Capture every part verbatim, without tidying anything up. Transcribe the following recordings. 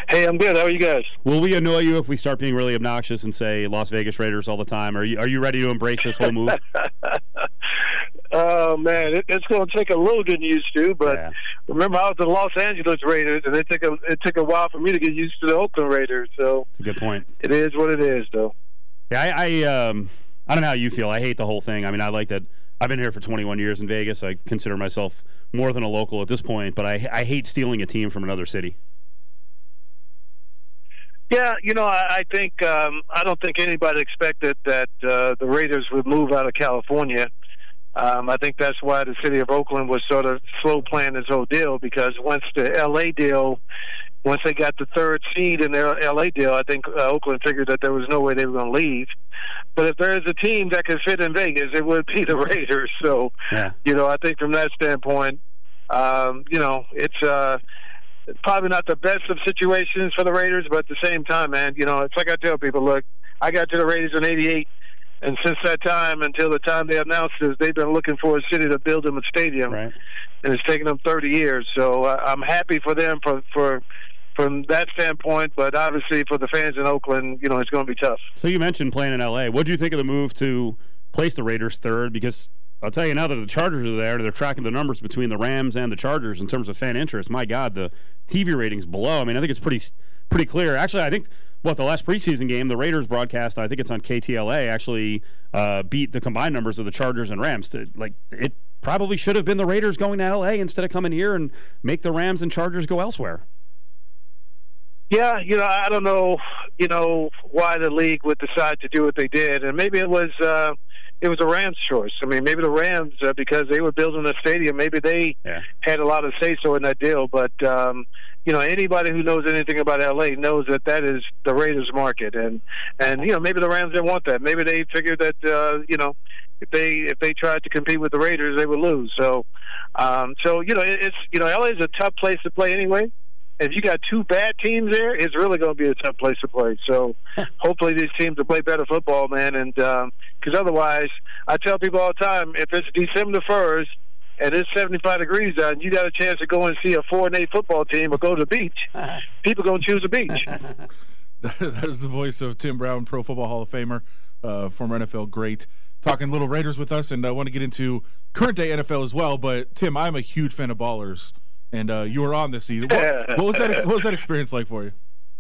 Hey, I'm good. How are you guys? Will we annoy you if we start being really obnoxious and say Las Vegas Raiders all the time? Are you are you ready to embrace this whole move? Oh, man, it, it's going to take a little getting used to, but Yeah. remember, I was the Los Angeles Raiders, and it took a it took a while for me to get used to the Oakland Raiders. So That's a good point. it is what it is, though. Yeah, I I, um, I don't know how you feel. I hate the whole thing. I mean, I like that. I've been here for twenty-one years in Vegas. I consider myself more than a local at this point, but I I hate stealing a team from another city. Yeah, you know, I, I think um, I don't think anybody expected that uh, the Raiders would move out of California. Um, I think that's why the city of Oakland was sort of slow playing this whole deal, because once the L A deal, once they got the third seed in their L A deal, I think uh, Oakland figured that there was no way they were going to leave. But if there is a team that could fit in Vegas, it would be the Raiders. So, Yeah. you know, I think from that standpoint, um, you know, it's uh, it's probably not the best of situations for the Raiders, but at the same time, man, you know, it's like I tell people, look, I got to the Raiders in eighty-eight. And since that time until the time they announced this, they've been looking for a city to build them a stadium, Right. and it's taken them thirty years. So uh, I'm happy for them for, for from that standpoint, but obviously for the fans in Oakland, you know, it's going to be tough. So you mentioned playing in L A. What do you think of the move to place the Raiders third? Because I'll tell you now that the Chargers are there, they're tracking the numbers between the Rams and the Chargers in terms of fan interest. My God, the T V ratings below. I mean, I think it's pretty pretty clear. Actually, I think what the last preseason game, the Raiders broadcast, I think it's on K T L A, actually uh, beat the combined numbers of the Chargers and Rams. To, like it probably should have been the Raiders going to L A instead of coming here and make the Rams and Chargers go elsewhere. Yeah, you know, I don't know, you know, why the league would decide to do what they did, and maybe it was uh, it was a Rams choice. I mean, maybe the Rams, uh, because they were building a stadium, maybe they Yeah. had a lot of say-so in that deal. But um, you know, anybody who knows anything about L A knows that that is the Raiders market, and and you know, maybe the Rams didn't want that. Maybe they figured that uh, you know, if they if they tried to compete with the Raiders, they would lose. So, um, so you know, it, it's you know, L A is a tough place to play anyway. If you got two bad teams there, it's really going to be a tough place to play. So hopefully these teams will play better football, man. And because um, otherwise, I tell people all the time, if it's December first and it's seventy-five degrees out and you got a chance to go and see a four and eight football team or go to the beach, people going to choose the beach. That is the voice of Tim Brown, Pro Football Hall of Famer, uh, former N F L great, talking little Raiders with us. And I want to get into current day N F L as well. But Tim, I'm a huge fan of Ballers. And uh, you were on this season. What, what was that? What was that experience like for you?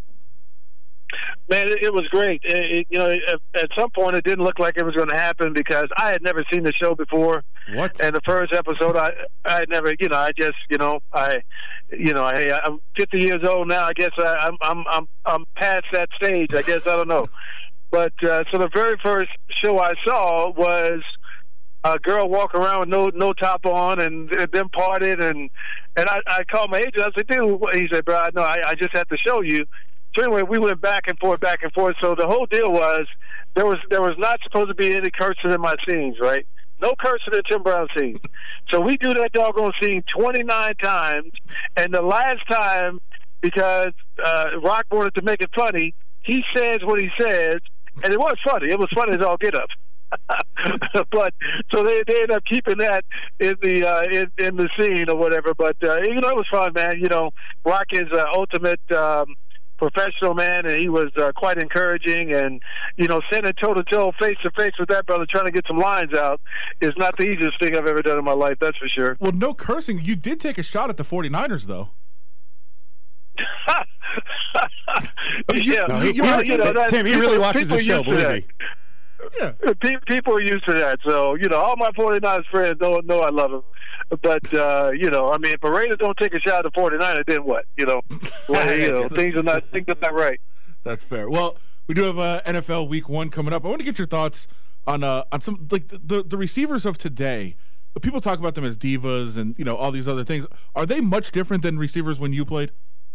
Man, it, it was great. It, it, you know, at, at some point, it didn't look like it was going to happen because I had never seen the show before. What? And the first episode, I, I had never, you know, I just, you know, I, you know, I, I'm fifty years old now. I guess I, I'm, I'm, I'm, I'm past that stage. I guess I don't know. But uh, so the very first show I saw was a girl walk around with no no top on and, and them parted and and I, I called my agent. I said, dude, he said, bro, no, I, I just have to show you. So anyway, we went back and forth, back and forth. So the whole deal was there was there was not supposed to be any cursing in my scenes, right? No cursing in Tim Brown scenes. So we do that doggone scene twenty-nine times, and the last time, because uh, Rock wanted to make it funny, he says what he says, and it was funny. It was funny as all get up. But so they they ended up keeping that in the uh, in, in the scene or whatever. But uh, you know, it was fun, man. You know, Rock is uh, ultimate um, professional, man, and he was uh, quite encouraging. And you know, standing toe to toe, face to face with that brother, trying to get some lines out, is not the easiest thing I've ever done in my life. That's for sure. Well, no cursing. You did take a shot at the forty-niners, though. Yeah, No, he, well, he, you know, that, Tim, he really watches the people show, used to believe that. me. Yeah. Pe- People are used to that, so you know all my forty-niners friends know know I love them. But uh, you know, I mean, if the Raiders don't take a shot at the forty-niners, then what? You know, well, you know, things are not things are not right. That's fair. Well, we do have uh, N F L Week One coming up. I want to get your thoughts on uh, on some like the, the the receivers of today. People talk about them as divas and you know all these other things. Are they much different than receivers when you played?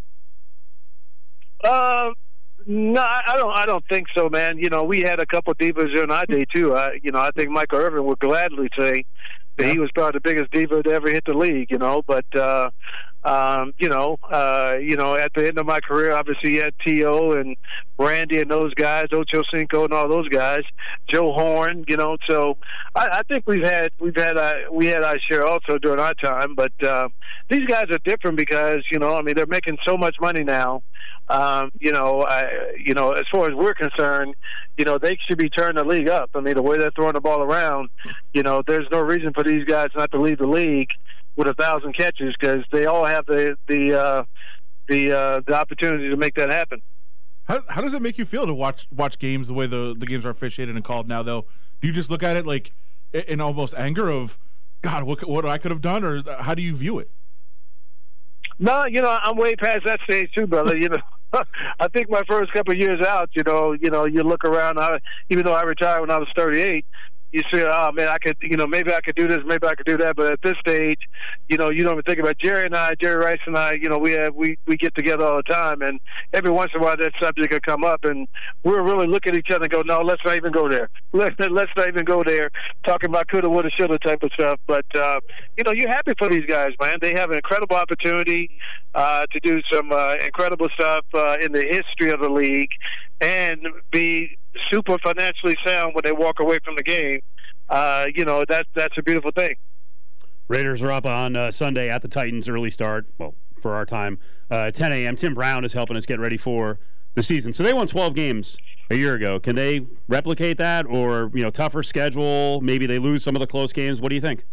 Um. No, I don't. I don't think so, man. You know, we had a couple divas in our day too. I, you know, I think Michael Irvin would gladly say that he was probably the biggest diva to ever hit the league. You know, but uh, Um, you know, uh, you know, at the end of my career, obviously you had T O and Randy and those guys, Ocho Cinco and all those guys, Joe Horn. You know, so I, I think we've had we've had uh, we had our share also during our time. But uh, these guys are different because you know, I mean, they're making so much money now. Um, you know, I, you know, as far as we're concerned, you know, they should be turning the league up. I mean, the way they're throwing the ball around, you know, there's no reason for these guys not to lead the league with a thousand catches because they all have the the uh, the uh, the opportunity to make that happen. How how does it make you feel to watch watch games the way the the games are officiated and called now? Though, do you just look at it like in almost anger of, God, what what I could have done, or how do you view it? No, you know, I'm way past that stage too, brother. You know, I think my first couple of years out, you know, you know, you look around. I, even though I retired when I was thirty-eight, you say, oh man, I could, you know, maybe I could do this, maybe I could do that. But at this stage, you know, you don't even think about Jerry and I, Jerry Rice and I. You know, we have we we get together all the time, and every once in a while that subject will come up, and we're really look at each other and go, no, let's not even go there. Let's let's not even go there. Talking about coulda, woulda, shoulda type of stuff. But uh, you know, you're happy for these guys, man. They have an incredible opportunity uh, to do some uh, incredible stuff uh, in the history of the league, and be super financially sound when they walk away from the game. Uh, you know, that, that's a beautiful thing. Raiders are up on uh, Sunday at the Titans, early start, well, for our time, uh, ten a.m. Tim Brown is helping us get ready for the season. So they won twelve games a year ago. Can they replicate that, or, you know, tougher schedule? Maybe they lose some of the close games. What do you think?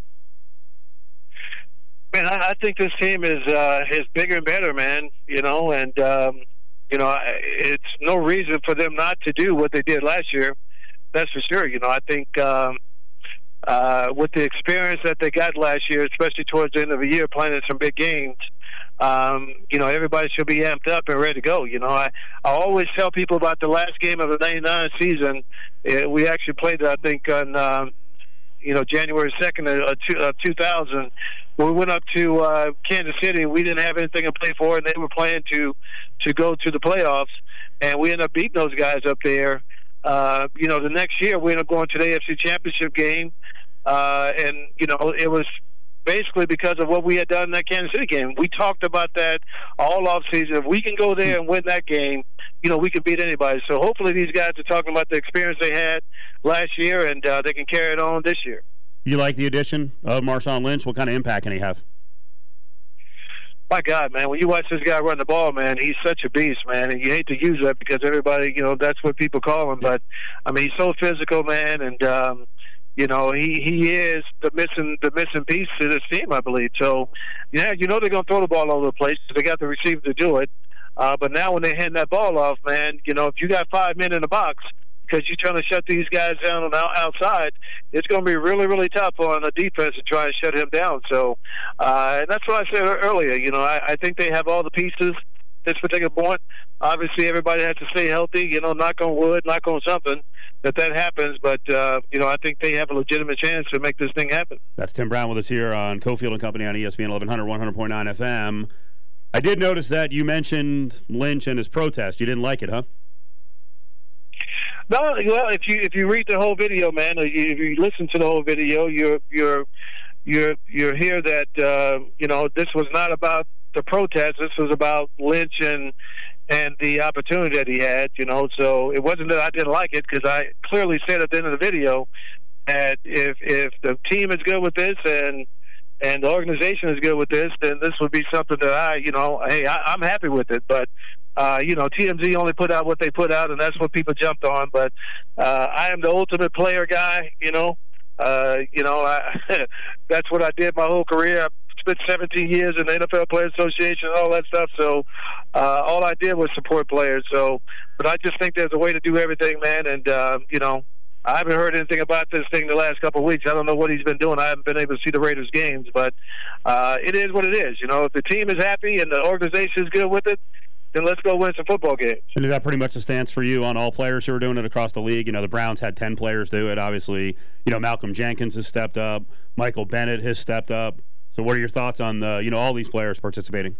Man, I, I think this team is uh, is bigger and better, man, you know, and, um, you know, it's no reason for them not to do what they did last year. That's for sure. You know, I think um, uh, with the experience that they got last year, especially towards the end of the year, playing in some big games, um, you know, everybody should be amped up and ready to go. You know, I, I always tell people about the last game of the ninety-nine season. Uh, we actually played it, I think, on, um, you know, January second of two thousand. When we went up to uh, Kansas City, we didn't have anything to play for, and they were playing to, to go to the playoffs, and we ended up beating those guys up there. Uh, you know, the next year we ended up going to the A F C Championship game, uh, and, you know, it was basically because of what we had done in that Kansas City game. We talked about that all offseason. If we can go there and win that game, you know, we can beat anybody. So hopefully these guys are talking about the experience they had last year, and uh, they can carry it on this year. You like the addition of Marshawn Lynch? What kind of impact can he have? My God, man, when you watch this guy run the ball, man, he's such a beast, man. And you hate to use that because everybody, you know, that's what people call him. But, I mean, he's so physical, man, and, um, you know, he, he is the missing the missing piece to this team, I believe. So, yeah, you know they're going to throw the ball all over the place. They got the receiver to do it. Uh, but now when they hand that ball off, man, you know, if you got five men in the box, because you're trying to shut these guys down on the outside, it's going to be really, really tough on the defense to try and shut him down. So, uh, and that's what I said earlier. You know, I, I think they have all the pieces at this particular point. Obviously, everybody has to stay healthy. You know, knock on wood, knock on something, that that happens. But, uh, you know, I think they have a legitimate chance to make this thing happen. That's Tim Brown with us here on Cofield and Company on E S P N eleven hundred, one hundred point nine F M. I did notice that you mentioned Lynch and his protest. You didn't like it, huh? No, well, if you if you read the whole video, man, or you, if you listen to the whole video, you're you're you're you're hear that uh, you know, this was not about the protest. This was about Lynch and and the opportunity that he had. You know, so it wasn't that I didn't like it, because I clearly said at the end of the video that if if the team is good with this and and the organization is good with this, then this would be something that I, you know, hey, I, I'm happy with it. But Uh, you know, T M Z only put out what they put out, and that's what people jumped on. But uh, I am the ultimate player guy, you know. Uh, you know, I, that's what I did my whole career. I spent seventeen years in the N F L Players Association and all that stuff. So uh, all I did was support players. So, but I just think there's a way to do everything, man. And, uh, you know, I haven't heard anything about this thing the last couple of weeks. I don't know what he's been doing. I haven't been able to see the Raiders games. But uh, it is what it is. You know, if the team is happy and the organization is good with it, then let's go win some football games. And is that pretty much the stance for you on all players who are doing it across the league? You know, the Browns had ten players do it. Obviously, you know, Malcolm Jenkins has stepped up. Michael Bennett has stepped up. So what are your thoughts on, the, you know, all these players participating?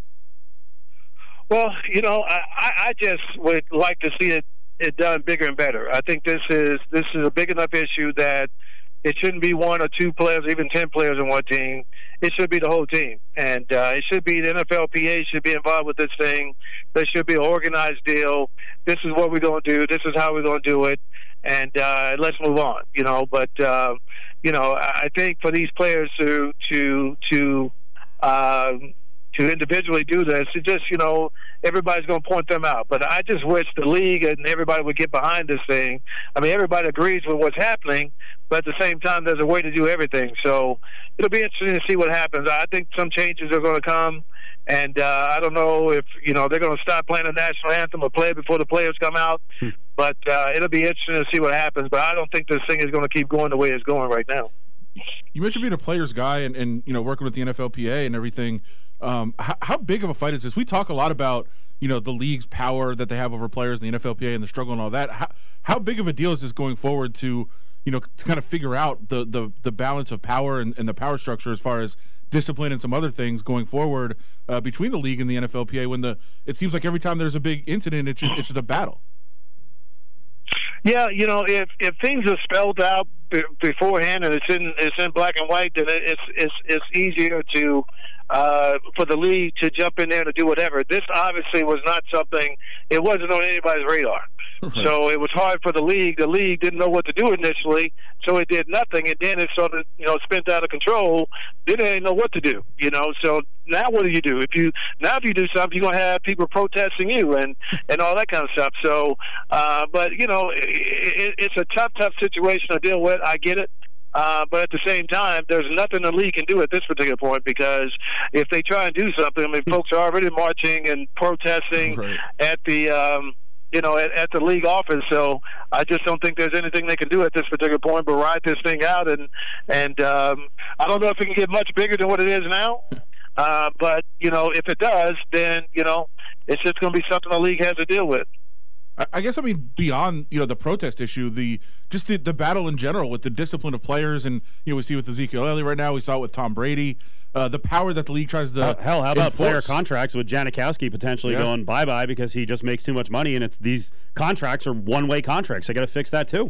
Well, you know, I, I just would like to see it, it done bigger and better. I think this is this is a big enough issue that it shouldn't be one or two players, even ten players on one team. It should be the whole team, and uh, it should be the N F L P A should be involved with this thing. There should be an organized deal. This is what we're going to do. This is how we're going to do it, and uh, let's move on. You know, but uh, you know, I think for these players to to to uh, to individually do this, it just, you know, everybody's going to point them out. But I just wish the league and everybody would get behind this thing. I mean, everybody agrees with what's happening, but at the same time, there's a way to do everything. So it'll be interesting to see what happens. I think some changes are going to come, and uh, I don't know if, you know, they're going to stop playing the national anthem or play it before the players come out. Hmm. But uh, it'll be interesting to see what happens. But I don't think this thing is going to keep going the way it's going right now. You mentioned being a player's guy and, and you know, working with the N F L P A and everything. Um, how, how big of a fight is this? We talk a lot about, you know, the league's power that they have over players, the N F L P A, and the struggle and all that. How, how big of a deal is this going forward to, you know, to kind of figure out the the, the balance of power and, and the power structure as far as discipline and some other things going forward uh, between the league and the N F L P A when the it seems like every time there's a big incident, it's just, it's just a battle. Yeah, you know, if if things are spelled out b- beforehand and it's in it's in black and white, then it's it's it's easier to uh, for the league to jump in there to do whatever. This obviously was not something; it wasn't on anybody's radar. So it was hard for the league. The league didn't know what to do initially, so it did nothing, and then it sort of, you know, spent out of control. Then they didn't know what to do, you know. So now what do you do? If you now if you do something, you're gonna have people protesting you and and all that kind of stuff. So, uh, but you know, it, it, it's a tough, tough situation to deal with. I get it. Uh, but at the same time, there's nothing the league can do at this particular point, because if they try and do something, I mean, folks are already marching and protesting right. at the um, you know, at, at the league office. So I just don't think there's anything they can do at this particular point but ride this thing out. And, and um, I don't know if it can get much bigger than what it is now. Uh, but, you know, if it does, then, you know, it's just going to be something the league has to deal with. I guess, I mean, beyond, you know, the protest issue, the just the, the battle in general with the discipline of players, and, you know, we see with Ezekiel Elliott right now, we saw it with Tom Brady, uh, the power that the league tries to Hell, hell how about enforce. Player contracts with Janikowski potentially yeah. going bye-bye because he just makes too much money, and it's these contracts are one-way contracts. They got to fix that too.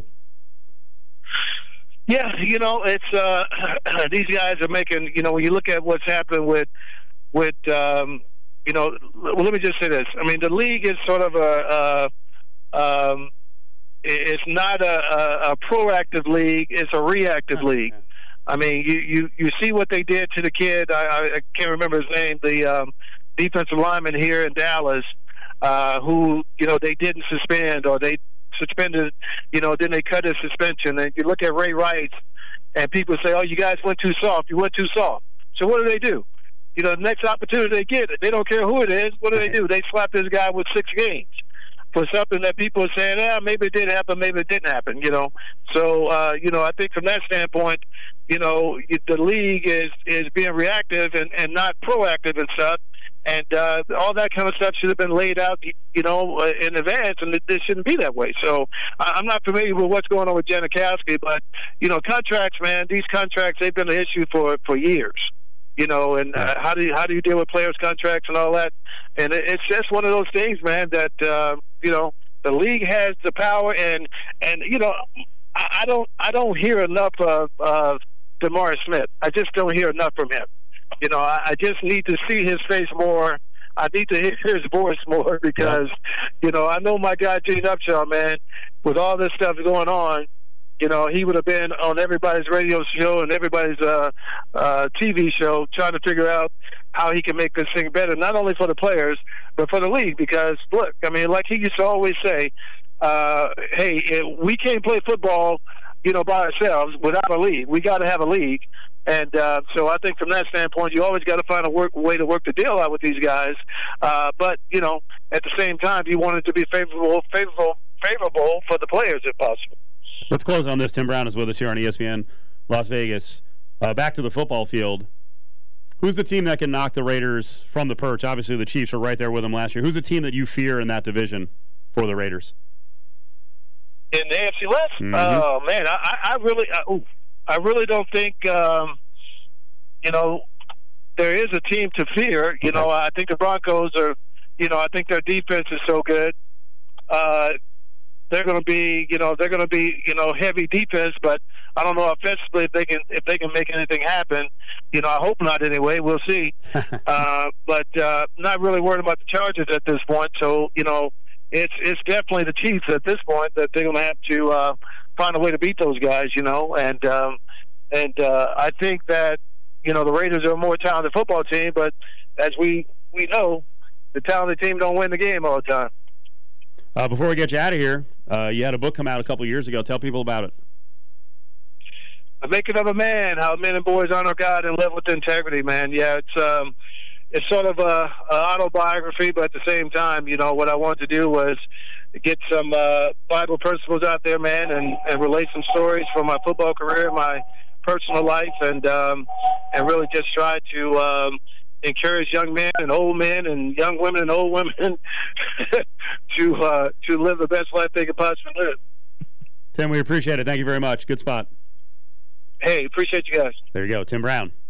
Yeah, you know, it's uh, these guys are making, you know, when you look at what's happening with, with um, you know, well, let me just say this. I mean, the league is sort of a, a Um, it's not a, a, a proactive league; it's a reactive league. I mean, you, you, you see what they did to the kid. I, I can't remember his name. The um, defensive lineman here in Dallas, uh, who you know they didn't suspend, or they suspended. You know, then they cut his suspension. And you look at Ray Rice, and people say, "Oh, you guys went too soft. You went too soft." So what do they do? You know, the next opportunity they get, they don't care who it is. What do they do? They slap this guy with six games. For something that people are saying, yeah, maybe it did happen, maybe it didn't happen, you know. So, uh, you know, I think from that standpoint, you know, the league is, is being reactive and, and not proactive and stuff. And uh, all that kind of stuff should have been laid out, you know, in advance, and it, it shouldn't be that way. So I'm not familiar with what's going on with Janikowski, but, you know, contracts, man, these contracts, they've been an issue for, for years. You know, and uh, how do you, how do you deal with players' contracts and all that? And it, it's just one of those things, man, that, uh, you know, the league has the power, and, and you know, I, I don't I don't hear enough of, of DeMaurice Smith. I just don't hear enough from him. You know, I, I just need to see his face more. I need to hear his voice more because, you know, I know my guy, Gene Upshaw, man, with all this stuff going on, you know, he would have been on everybody's radio show and everybody's uh, uh, T V show trying to figure out how he can make this thing better, not only for the players, but for the league. Because, look, I mean, like he used to always say, uh, hey, we can't play football, you know, by ourselves without a league. We got to have a league. And uh, so I think from that standpoint, you always got to find a work, way to work the deal out with these guys. Uh, but, you know, at the same time, you want it to be favorable, favorable, favorable for the players if possible. Let's close on this. Tim Brown is with us here on E S P N Las Vegas. Uh, back to the football field. Who's the team that can knock the Raiders from the perch? Obviously, the Chiefs were right there with them last year. Who's the team that you fear in that division for the Raiders? In the A F C West? Mm-hmm. Oh, man, I, I really I, ooh, I really don't think, um, you know, there is a team to fear. You okay. know, I think the Broncos are, you know, I think their defense is so good. Uh they're going to be, you know, they're going to be, you know, heavy defense. But I don't know offensively if they can if they can make anything happen. You know, I hope not. Anyway, we'll see. uh, but uh, not really worried about the Chargers at this point. So you know, it's it's definitely the Chiefs at this point that they're going to have to uh, find a way to beat those guys. You know, and um, and uh, I think that you know the Raiders are a more talented football team, but as we we know, the talented team don't win the game all the time. Uh, before we get you out of here, uh, you had a book come out a couple years ago. Tell people about it. The Making of a Man: How Men and Boys Honor God and Live with Integrity. Man, yeah, it's um, it's sort of a, a autobiography, but at the same time, you know, what I wanted to do was get some uh, Bible principles out there, man, and, and relate some stories from my football career, my personal life, and um, and really just try to um, encourage young men and old men and young women and old women to uh, to live the best life they could possibly live. Tim, we appreciate it. Thank you very much. Good spot. Hey, appreciate you guys. There you go, Tim Brown.